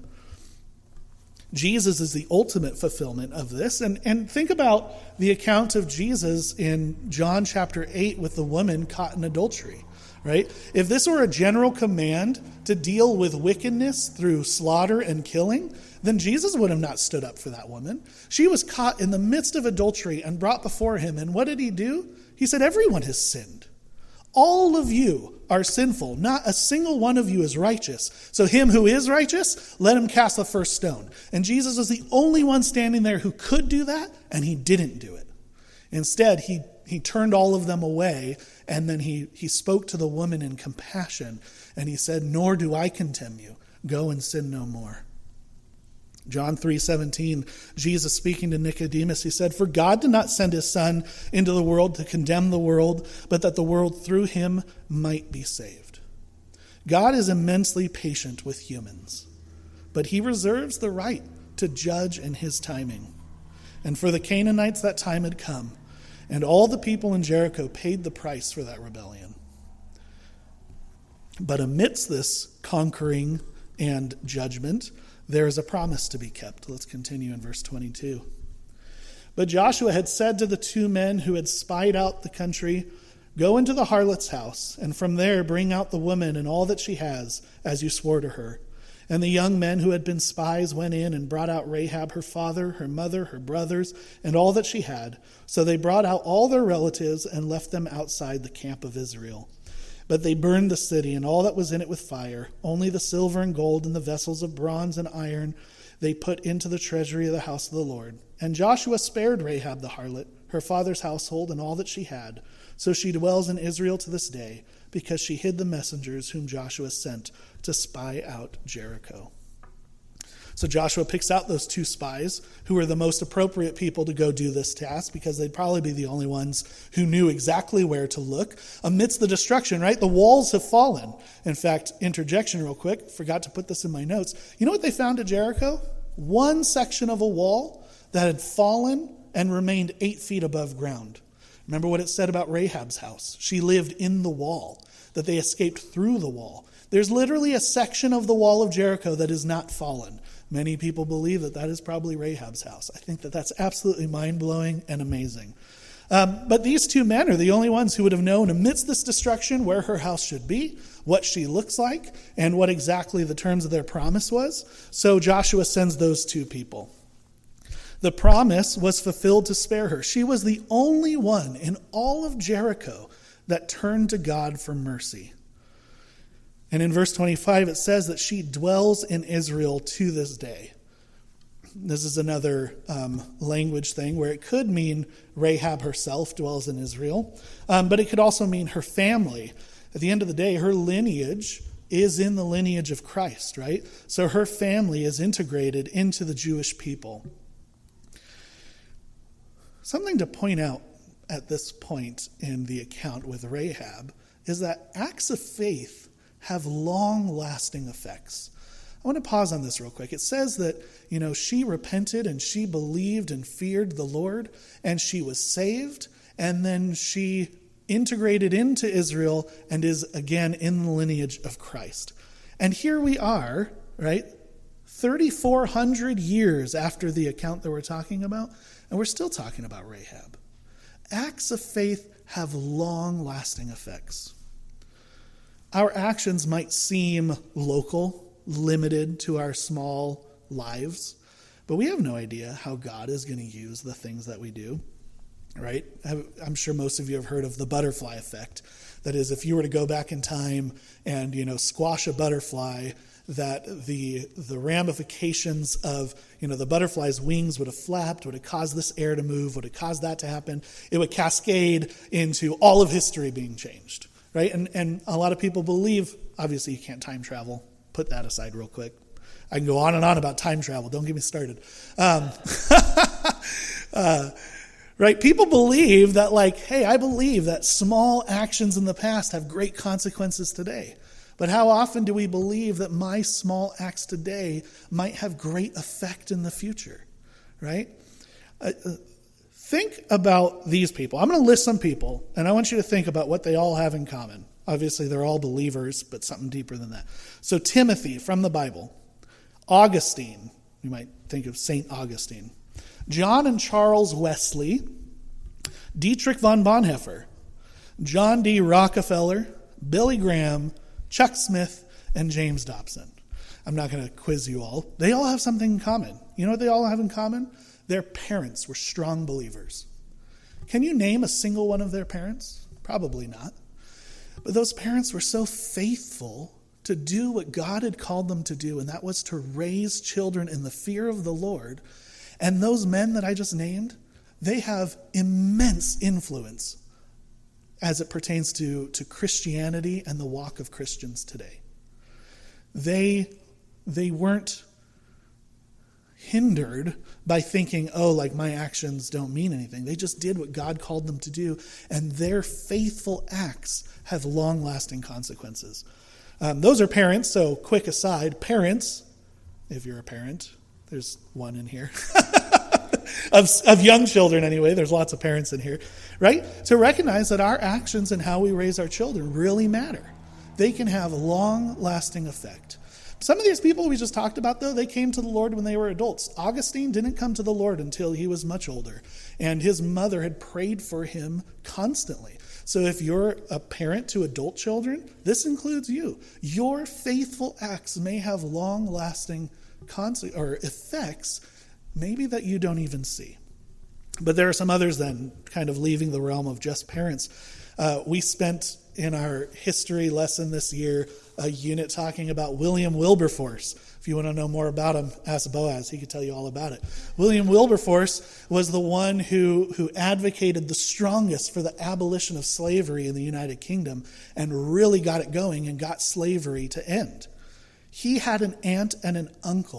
Jesus is the ultimate fulfillment of this. And, and think about the account of Jesus in John chapter eight with the woman caught in adultery. Right? If this were a general command to deal with wickedness through slaughter and killing, then Jesus would have not stood up for that woman. She was caught in the midst of adultery and brought before him. And what did he do? He said, everyone has sinned. All of you are sinful. Not a single one of you is righteous. So him who is righteous, let him cast the first stone. And Jesus was the only one standing there who could do that, and he didn't do it. Instead, he He turned all of them away, and then he, he spoke to the woman in compassion, and he said, nor do I condemn you. Go and sin no more. John three seventeen, Jesus speaking to Nicodemus, he said, for God did not send his Son into the world to condemn the world, but that the world through him might be saved. God is immensely patient with humans, but he reserves the right to judge in his timing. And for the Canaanites, that time had come. And all the people in Jericho paid the price for that rebellion. But amidst this conquering and judgment, there is a promise to be kept. Let's continue in verse twenty-two. But Joshua had said to the two men who had spied out the country, go into the harlot's house, and from there bring out the woman and all that she has, as you swore to her. And the young men who had been spies went in and brought out Rahab, her father, her mother, her brothers, and all that she had. So they brought out all their relatives and left them outside the camp of Israel. But they burned the city and all that was in it with fire. Only the silver and gold and the vessels of bronze and iron they put into the treasury of the house of the Lord. And Joshua spared Rahab the harlot, her father's household, and all that she had. So she dwells in Israel to this day, because she hid the messengers whom Joshua sent to spy out Jericho. So Joshua picks out those two spies who are the most appropriate people to go do this task because they'd probably be the only ones who knew exactly where to look amidst the destruction, right? The walls have fallen. In fact, interjection real quick, forgot to put this in my notes. You know what they found at Jericho? One section of a wall that had fallen and remained eight feet above ground. Remember what it said about Rahab's house? She lived in the wall, that they escaped through the wall. There's literally a section of the wall of Jericho that is not fallen. Many people believe that that is probably Rahab's house. I think that that's absolutely mind-blowing and amazing. Um, but these two men are the only ones who would have known amidst this destruction where her house should be, what she looks like, and what exactly the terms of their promise was. So Joshua sends those two people. The promise was fulfilled to spare her. She was the only one in all of Jericho that turned to God for mercy. And in verse twenty-five, it says that she dwells in Israel to this day. This is another um, language thing where it could mean Rahab herself dwells in Israel, um, but it could also mean her family. At the end of the day, her lineage is in the lineage of Christ, right? So her family is integrated into the Jewish people. Something to point out at this point in the account with Rahab is that acts of faith have long-lasting effects. I want to pause on this real quick. It says that, you know, she repented and she believed and feared the Lord and she was saved, and then she integrated into Israel and is again in the lineage of Christ. And here we are, right, thirty-four hundred years after the account that we're talking about, and we're still talking about Rahab. Acts of faith have long-lasting effects. Our actions might seem local, limited to our small lives, but we have no idea how God is going to use the things that we do, right? I'm sure most of you have heard of the butterfly effect. That is, if you were to go back in time and, you know, squash a butterfly, that the the ramifications of, you know, the butterfly's wings would have flapped, would have caused this air to move, would have caused that to happen. It would cascade into all of history being changed. Right? And and a lot of people believe, obviously you can't time travel. Put that aside real quick. I can go on and on about time travel. Don't get me started. Um, uh, right? People believe that, like, hey, I believe that small actions in the past have great consequences today. But how often do we believe that my small acts today might have great effect in the future? Right? Uh, Think about these people. I'm going to list some people, and I want you to think about what they all have in common. Obviously, they're all believers, but something deeper than that. So Timothy from the Bible, Augustine, you might think of Saint Augustine, John and Charles Wesley, Dietrich von Bonhoeffer, John D. Rockefeller, Billy Graham, Chuck Smith, and James Dobson. I'm not going to quiz you all. They all have something in common. You know what they all have in common? Their parents were strong believers. Can you name a single one of their parents? Probably not. But those parents were so faithful to do what God had called them to do, and that was to raise children in the fear of the Lord. And those men that I just named, they have immense influence as it pertains to, to Christianity and the walk of Christians today. They, they weren't hindered by thinking, oh, like my actions don't mean anything. They just did what God called them to do, and their faithful acts have long-lasting consequences. Um, those are parents, so quick aside, parents, if you're a parent, there's one in here, of, of young children anyway, there's lots of parents in here, right? To recognize that our actions and how we raise our children really matter. They can have a long-lasting effect. Some of these people we just talked about, though, they came to the Lord when they were adults. Augustine didn't come to the Lord until he was much older, and his mother had prayed for him constantly. So if you're a parent to adult children, this includes you. Your faithful acts may have long-lasting conse- or effects, maybe that you don't even see. But there are some others then, kind of leaving the realm of just parents. Uh, we spent in our history lesson this year a unit talking about William Wilberforce. If you want to know more about him, ask Boaz. He could tell you all about it. William Wilberforce was the one who, who advocated the strongest for the abolition of slavery in the United Kingdom and really got it going and got slavery to end. He had an aunt and an uncle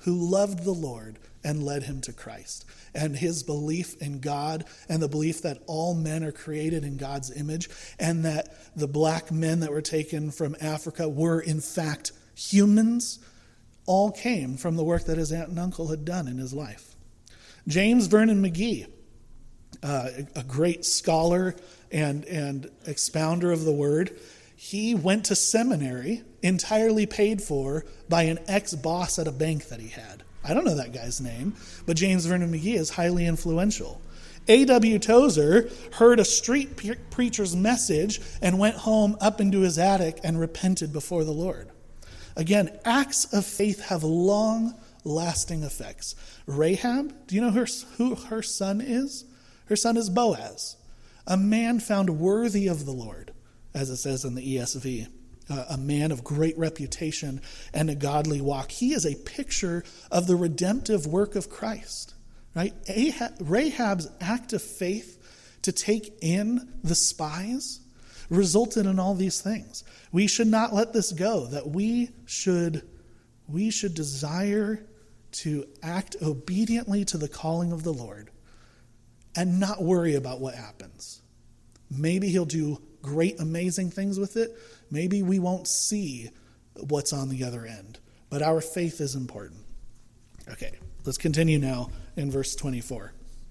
who loved the Lord and led him to Christ. And his belief in God and the belief that all men are created in God's image and that the black men that were taken from Africa were in fact humans all came from the work that his aunt and uncle had done in his life. James Vernon McGee, uh, a great scholar and, and expounder of the word, he went to seminary entirely paid for by an ex-boss at a bank that he had. I don't know that guy's name, but James Vernon McGee is highly influential. A W Tozer heard a street pre- preacher's message and went home up into his attic and repented before the Lord. Again, acts of faith have long-lasting effects. Rahab, do you know her, who her son is? Her son is Boaz, a man found worthy of the Lord, as it says in the E S V. Uh, a man of great reputation and a godly walk. He is a picture of the redemptive work of Christ. Right? Ahab, Rahab's act of faith to take in the spies resulted in all these things. We should not let this go, that we should, we should desire to act obediently to the calling of the Lord and not worry about what happens. Maybe he'll do great, amazing things with it. Maybe we won't see what's on the other end, but our faith is important. Okay, let's continue now in verse twenty-four.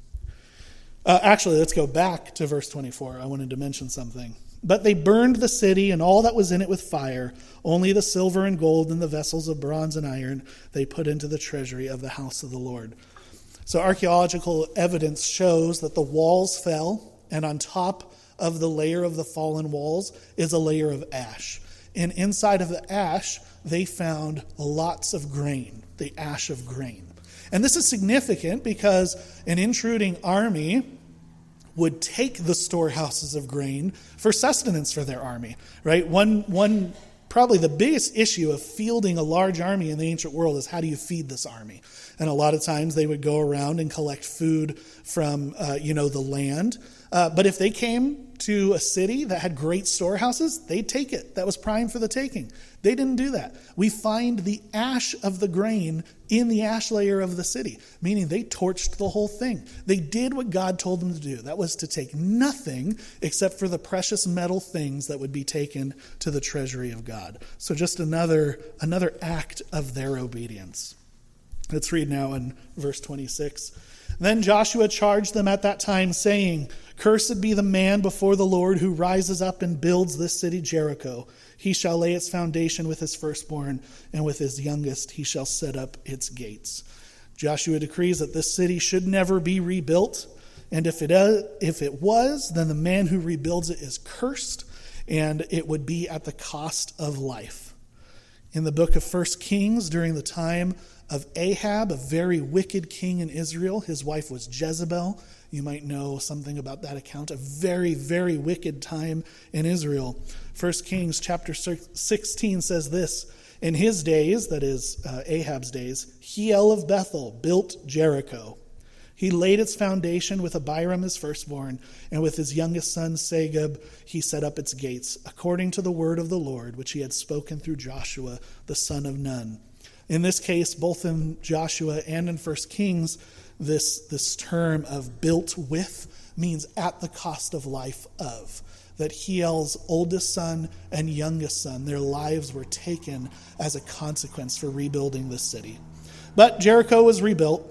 Uh, actually, let's go back to verse twenty-four. I wanted to mention something. But they burned the city and all that was in it with fire. Only the silver and gold and the vessels of bronze and iron they put into the treasury of the house of the Lord. So archaeological evidence shows that the walls fell, and on top of the layer of the fallen walls is a layer of ash. And inside of the ash, they found lots of grain, the ash of grain. And this is significant because an intruding army would take the storehouses of grain for sustenance for their army, right? One, one, probably the biggest issue of fielding a large army in the ancient world is how do you feed this army? And a lot of times they would go around and collect food from, uh, you know, the land. Uh, but if they came to a city that had great storehouses, they'd take it. That was prime for the taking. They didn't do that. We find the ash of the grain in the ash layer of the city, meaning they torched the whole thing. They did what God told them to do. That was to take nothing except for the precious metal things that would be taken to the treasury of God. So just another, another act of their obedience. Let's read now in verse twenty-six. Then Joshua charged them at that time, saying, Cursed be the man before the Lord who rises up and builds this city Jericho. He shall lay its foundation with his firstborn, and with his youngest he shall set up its gates. Joshua decrees that this city should never be rebuilt, and if it, uh, if it was, then the man who rebuilds it is cursed, and it would be at the cost of life. In the book of First Kings, during the time of Ahab, a very wicked king in Israel, his wife was Jezebel. You might know something about that account. A very, very wicked time in Israel. First Kings chapter sixteen says this, In his days, that is uh, Ahab's days, Hiel of Bethel built Jericho. He laid its foundation with Abiram his firstborn, and with his youngest son Segub he set up its gates, according to the word of the Lord, which he had spoken through Joshua the son of Nun. In this case, both in Joshua and in First Kings, this, this term of built with means at the cost of life of. That Hiel's oldest son and youngest son, their lives were taken as a consequence for rebuilding this city. But Jericho was rebuilt.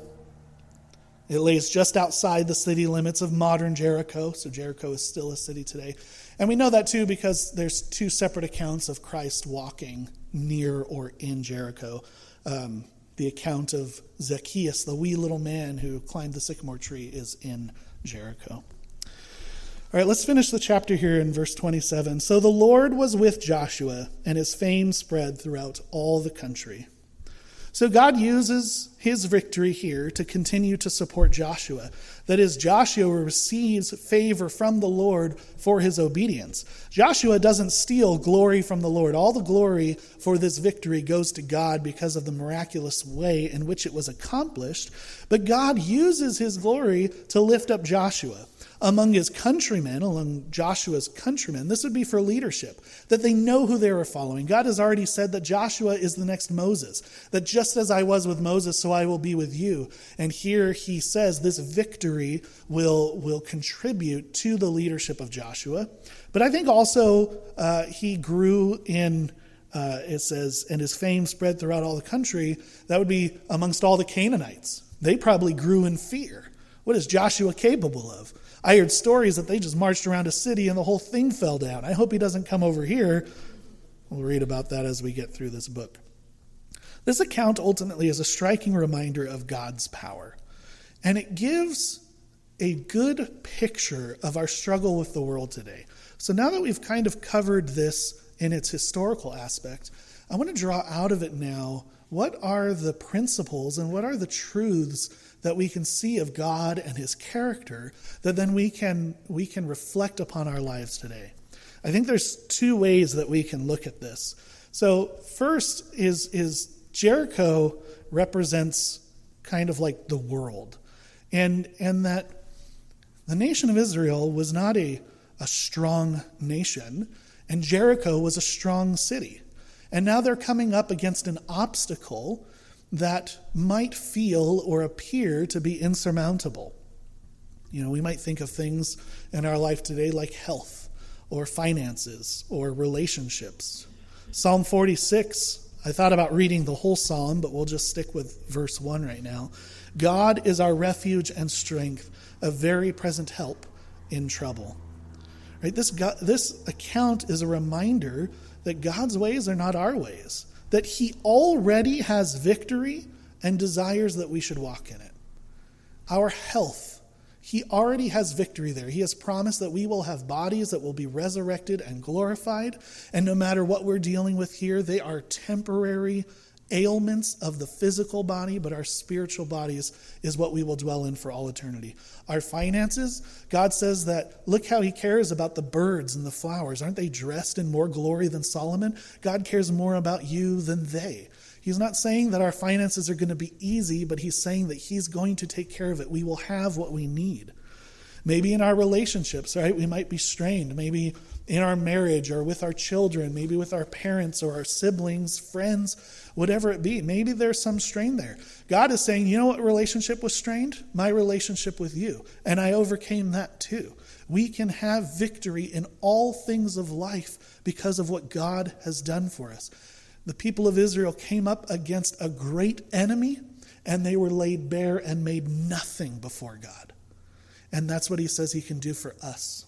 It lays just outside the city limits of modern Jericho, so Jericho is still a city today. And we know that too because there's two separate accounts of Christ walking near or in Jericho. Um, the account of Zacchaeus, the wee little man who climbed the sycamore tree, is in Jericho. All right, let's finish the chapter here in verse twenty-seven. So the Lord was with Joshua, and his fame spread throughout all the country. So God uses his victory here to continue to support Joshua. That is, Joshua receives favor from the Lord for his obedience. Joshua doesn't steal glory from the Lord. All the glory for this victory goes to God because of the miraculous way in which it was accomplished. But God uses his glory to lift up Joshua. among his countrymen, among Joshua's countrymen, this would be for leadership, that they know who they were following. God has already said that Joshua is the next Moses, that just as I was with Moses, so I will be with you. And here he says this victory will, will contribute to the leadership of Joshua. But I think also uh, he grew in, uh, it says, and his fame spread throughout all the country. That would be amongst all the Canaanites. They probably grew in fear. What is Joshua capable of? I heard stories that they just marched around a city and the whole thing fell down. I hope he doesn't come over here. We'll read about that as we get through this book. This account ultimately is a striking reminder of God's power. And it gives a good picture of our struggle with the world today. So now that we've kind of covered this in its historical aspect, I want to draw out of it now what are the principles and what are the truths that we can see of God and his character that then we can we can reflect upon our lives today. I think there's two ways that we can look at this. So first is, is Jericho represents kind of like the world. And, and that the nation of Israel was not a, a strong nation, and Jericho was a strong city. And now they're coming up against an obstacle that might feel or appear to be insurmountable. You know, we might think of things in our life today like health or finances or relationships. Psalm forty-six, I thought about reading the whole psalm, but we'll just stick with verse one right now. God is our refuge and strength, a very present help in trouble. Right? This, God, this account is a reminder that God's ways are not our ways, that he already has victory and desires that we should walk in it. Our health, he already has victory there. He has promised that we will have bodies that will be resurrected and glorified, and no matter what we're dealing with here, they are temporary ailments of the physical body, but our spiritual bodies is what we will dwell in for all eternity. Our finances, God says that, look how he cares about the birds and the flowers. Aren't they dressed in more glory than Solomon? God cares more about you than they. He's not saying that our finances are going to be easy, but he's saying that he's going to take care of it. We will have what we need. Maybe in our relationships, right? We might be strained. Maybe in our marriage or with our children, maybe with our parents or our siblings, friends, whatever it be. Maybe there's some strain there. God is saying, you know what relationship was strained? My relationship with you. And I overcame that too. We can have victory in all things of life because of what God has done for us. The people of Israel came up against a great enemy, and they were laid bare and made nothing before God. And that's what he says he can do for us.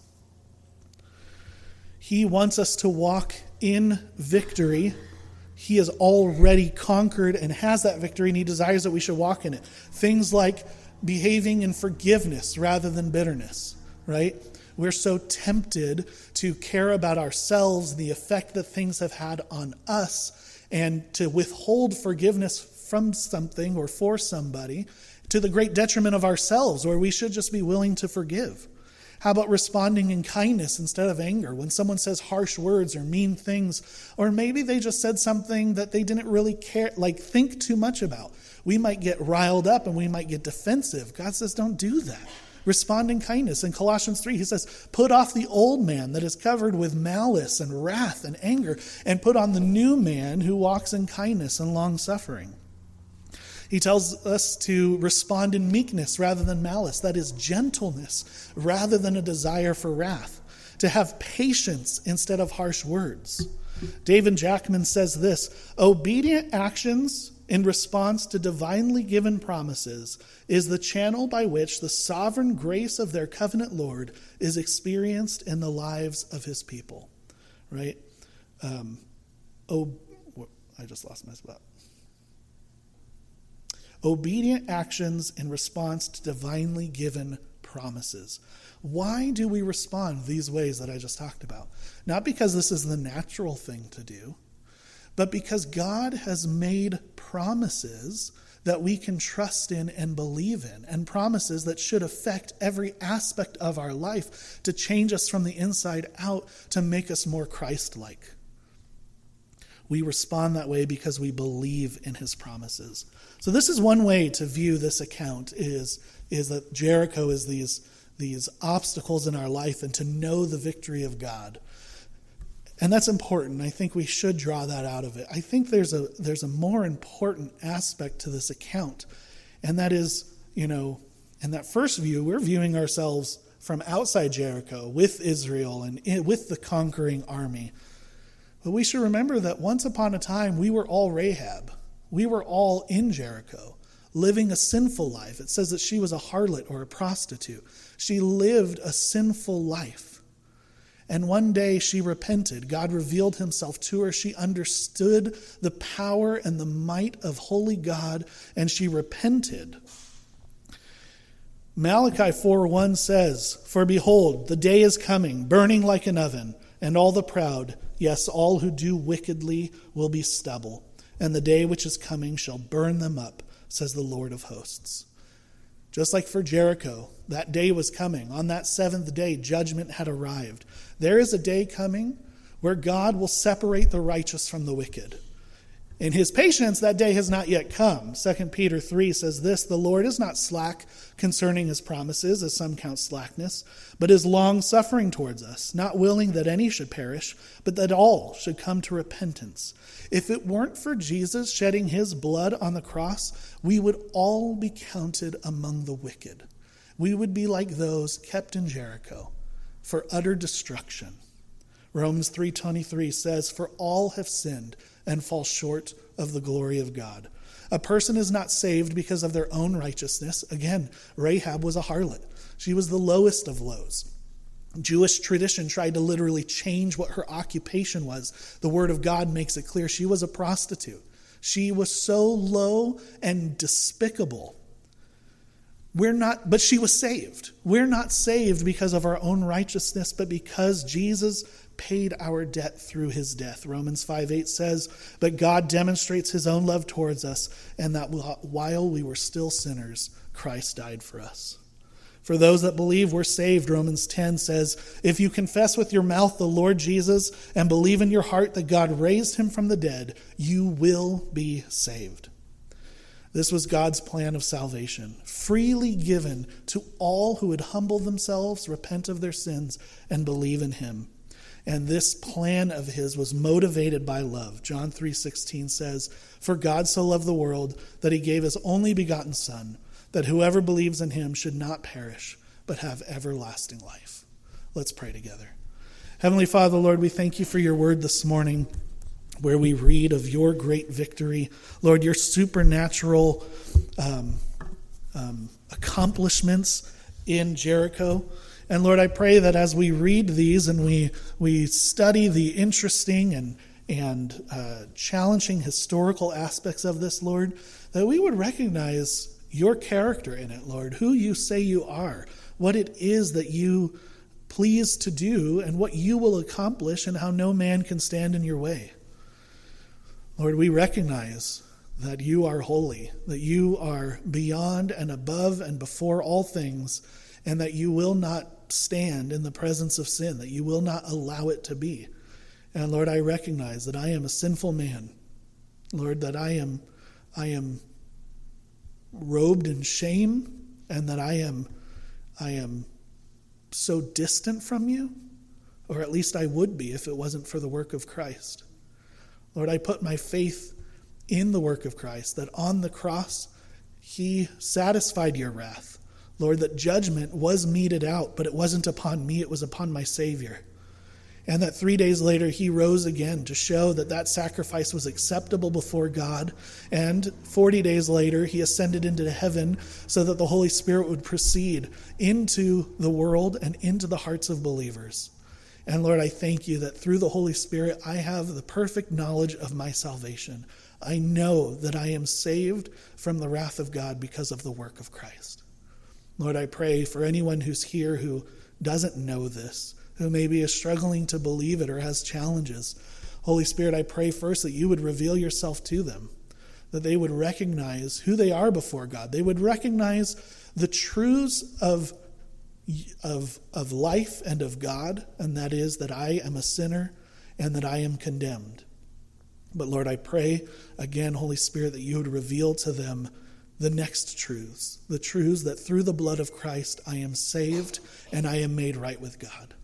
He wants us to walk in victory. He has already conquered and has that victory, and he desires that we should walk in it. Things like behaving in forgiveness rather than bitterness, right? We're so tempted to care about ourselves and the effect that things have had on us, and to withhold forgiveness from something or for somebody to the great detriment of ourselves, where we should just be willing to forgive. How about responding in kindness instead of anger? When someone says harsh words or mean things, or maybe they just said something that they didn't really care, like think too much about. We might get riled up and we might get defensive. God says, don't do that. Respond in kindness. In Colossians three, he says, put off the old man that is covered with malice and wrath and anger, and put on the new man who walks in kindness and long-suffering. He tells us to respond in meekness rather than malice. That is gentleness rather than a desire for wrath. To have patience instead of harsh words. David Jackman says this, obedient actions in response to divinely given promises is the channel by which the sovereign grace of their covenant Lord is experienced in the lives of his people. Right? Um, oh, I just lost my spot. Obedient actions in response to divinely given promises. Why do we respond these ways that I just talked about? Not because this is the natural thing to do, but because God has made promises that we can trust in and believe in, and promises that should affect every aspect of our life to change us from the inside out, to make us more Christ-like. We respond that way because we believe in his promises. So this is one way to view this account, is, is that Jericho is these, these obstacles in our life and to know the victory of God. And that's important. I think we should draw that out of it. I think there's a there's a more important aspect to this account, and that is, you know, in that first view, we're viewing ourselves from outside Jericho with Israel and in, with the conquering army. But we should remember that once upon a time, we were all Rahab. We were all in Jericho, living a sinful life. It says that she was a harlot or a prostitute. She lived a sinful life. And one day she repented. God revealed himself to her. She understood the power and the might of holy God, and she repented. Malachi four one says, "For behold, the day is coming, burning like an oven, and all the proud, yes, all who do wickedly, will be stubble. And the day which is coming shall burn them up, says the Lord of hosts." Just like for Jericho, that day was coming. On that seventh day, judgment had arrived. There is a day coming where God will separate the righteous from the wicked. In his patience, that day has not yet come. Second Peter three says this, "The Lord is not slack concerning his promises, as some count slackness, but is long-suffering towards us, not willing that any should perish, but that all should come to repentance." If it weren't for Jesus shedding his blood on the cross, we would all be counted among the wicked. We would be like those kept in Jericho for utter destruction. Romans three twenty-three says, "For all have sinned and fall short of the glory of God." A person is not saved because of their own righteousness. Again, Rahab was a harlot. She was the lowest of lows. Jewish tradition tried to literally change what her occupation was. The word of God makes it clear she was a prostitute. She was so low and despicable. We're not, but she was saved. We're not saved because of our own righteousness, but because Jesus paid our debt through his death. Romans five eight says, "But God demonstrates his own love towards us, and that while we were still sinners, Christ died for us." For those that believe we're saved, Romans ten says, "If you confess with your mouth the Lord Jesus and believe in your heart that God raised him from the dead, you will be saved." This was God's plan of salvation, freely given to all who would humble themselves, repent of their sins, and believe in him. And this plan of his was motivated by love. John three sixteen says, "For God so loved the world that he gave his only begotten Son, that whoever believes in him should not perish, but have everlasting life." Let's pray together. Heavenly Father, Lord, we thank you for your word this morning, where we read of your great victory. Lord, your supernatural um, um, accomplishments in Jericho. And Lord, I pray that as we read these and we we study the interesting and and uh, challenging historical aspects of this, Lord, that we would recognize your character in it, Lord, who you say you are, what it is that you please to do, and what you will accomplish, and how no man can stand in your way. Lord, we recognize that you are holy, that you are beyond and above and before all things, and that you will not stand in the presence of sin, that you will not allow it to be. And Lord, I recognize that I am a sinful man. Lord, that I am I am robed in shame, and that I am I am so distant from you, or at least I would be if it wasn't for the work of Christ. Lord, I put my faith in the work of Christ, that on the cross he satisfied your wrath. Lord, that judgment was meted out, but it wasn't upon me, it was upon my Savior. And that three days later he rose again to show that that sacrifice was acceptable before God. And forty days later he ascended into heaven so that the Holy Spirit would proceed into the world and into the hearts of believers. And Lord, I thank you that through the Holy Spirit I have the perfect knowledge of my salvation. I know that I am saved from the wrath of God because of the work of Christ. Lord, I pray for anyone who's here who doesn't know this, who maybe is struggling to believe it or has challenges. Holy Spirit, I pray first that you would reveal yourself to them, that they would recognize who they are before God. They would recognize the truths of, of, of life and of God, and that is that I am a sinner and that I am condemned. But Lord, I pray again, Holy Spirit, that you would reveal to them the next truths, the truths that through the blood of Christ I am saved and I am made right with God.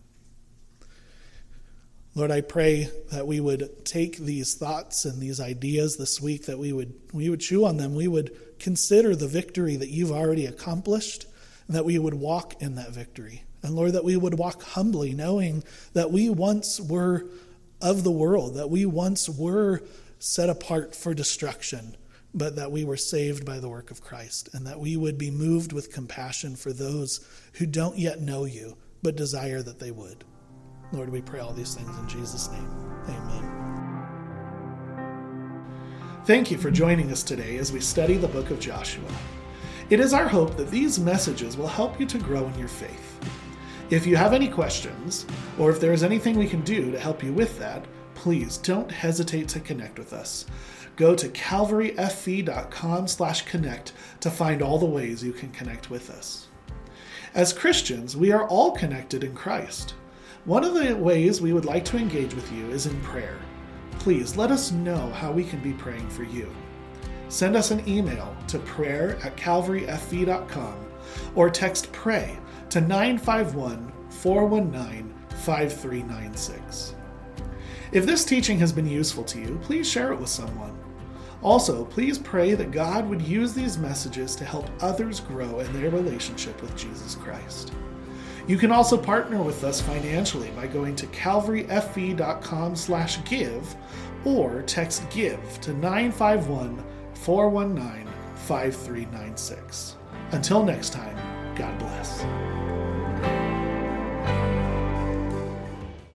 Lord, I pray that we would take these thoughts and these ideas this week, that we would we would chew on them, we would consider the victory that you've already accomplished, and that we would walk in that victory. And Lord, that we would walk humbly, knowing that we once were of the world, that we once were set apart for destruction, but that we were saved by the work of Christ, and that we would be moved with compassion for those who don't yet know you, but desire that they would. Lord, we pray all these things in Jesus' name. Amen. Thank you for joining us today as we study the book of Joshua. It is our hope that these messages will help you to grow in your faith. If you have any questions, or if there is anything we can do to help you with that, please don't hesitate to connect with us. Go to calvaryfv.com slash connect to find all the ways you can connect with us. As Christians, we are all connected in Christ. One of the ways we would like to engage with you is in prayer. Please let us know how we can be praying for you. Send us an email to prayer at calvaryfv dot com or text PRAY to nine five one, four one nine, five three nine six. If this teaching has been useful to you, please share it with someone. Also, please pray that God would use these messages to help others grow in their relationship with Jesus Christ. You can also partner with us financially by going to calvaryfv.com slash give or text GIVE to nine five one, four one nine, five three nine six. Until next time,